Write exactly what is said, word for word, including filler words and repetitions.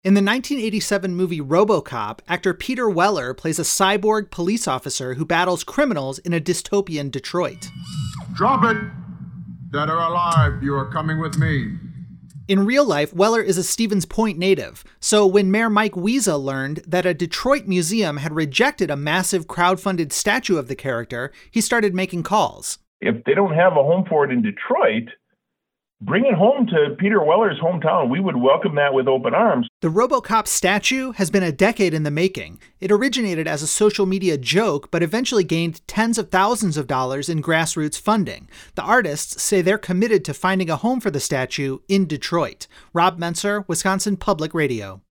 In the nineteen eighty-seven movie RoboCop, actor Peter Weller plays a cyborg police officer who battles criminals in a dystopian Detroit. Drop it! Dead or alive, you are coming with me. In real life, Weller is a Stevens Point native, so when Mayor Mike Wiese learned that a Detroit museum had rejected a massive crowd-funded statue of the character, he started making calls. If they don't have a home for it in Detroit, bring it home to Peter Weller's hometown. We would welcome that with open arms. The RoboCop statue has been a decade in the making. It originated as a social media joke, but eventually gained tens of thousands of dollars in grassroots funding. The artists say they're committed to finding a home for the statue in Detroit. Rob Menser, Wisconsin Public Radio.